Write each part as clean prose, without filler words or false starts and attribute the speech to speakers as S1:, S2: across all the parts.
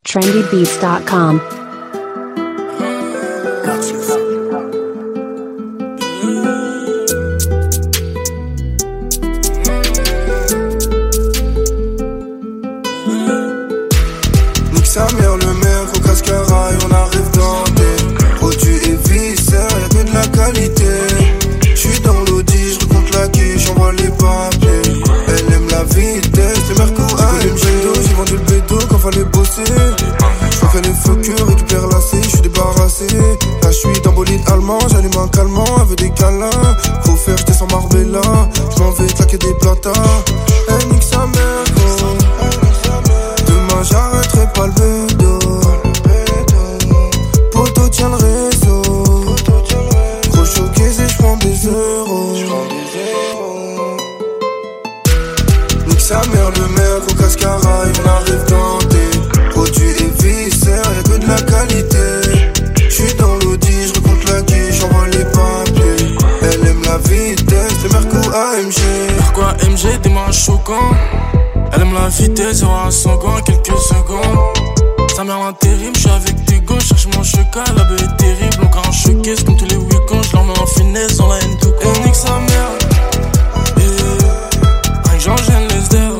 S1: trendybeats.com.
S2: Nique sa mère, le maire au cascarail, on arrive dans des produits et viscères, y'a que de la qualité. J'suis dans l'audi, j'recompte la quiche, j'envoie les papiers. Elle aime la vitesse, le merco AMG. J'ai vendu le bédo quand fallait bosser. J'fais les feux que récupère la C, j'suis débarrassé. Là j'suis dans bolide allemand, j'allume un calmant, elle veut des câlins. Faut faire, j'étais sans Marbella, j'm'en vais claquer des platas. Elle nique sa mère, gros. Demain j'arrêterai pas le bédo. Poto tient le réseau. Gros choqué si j'prends des euros. Nique sa mère, le maire au cascarail, on arrive dans des produits et viscères, y'a que de la qualité. J'suis dans l'audi, j'recompte la quiche, j'envoie les papiers. Elle aime la vitesse, le merco AMG.
S3: Merco AMG, démarrage choquant. Elle aime la vitesse, 0 à 100 en quelques secondes. Sa mère l'intérim, j'suis avec des gauches, cherche mon checal, la beuh est terrible. Encore un showcase comme tous les week-ends, j'l'en mets en finesse, dans la haine tout court. Elle nique sa mère, rien que j'enchaîne les SDR.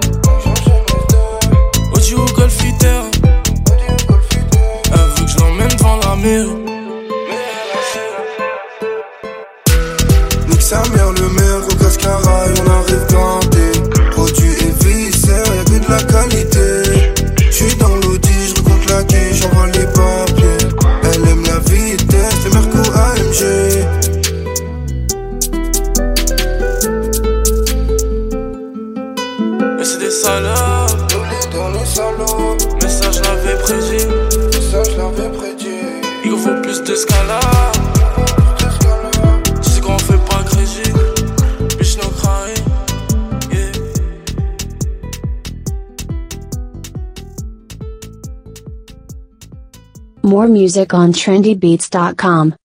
S3: Audi ou Golfiter, elle veut que j'l'emmène devant la mairie.
S2: Nique sa mère, le maire au cascarail, on arrive dans des produits et viscères, y'a que de la qualité. J'suis dans l'audi, j'recompte la quiche, j'envoie les papiers. Elle aime la vitesse, le merco AMG.
S3: Mais c'est des salopes,
S2: Dans les salauds,
S3: mais ça j'l'avais prédit.
S2: ça j'l'avais prédit.
S3: Il faut plus d'escalade. Tu sais qu'on fait pas crédit. Bitch no cry. Yeah.
S1: More music on trendybeats.com.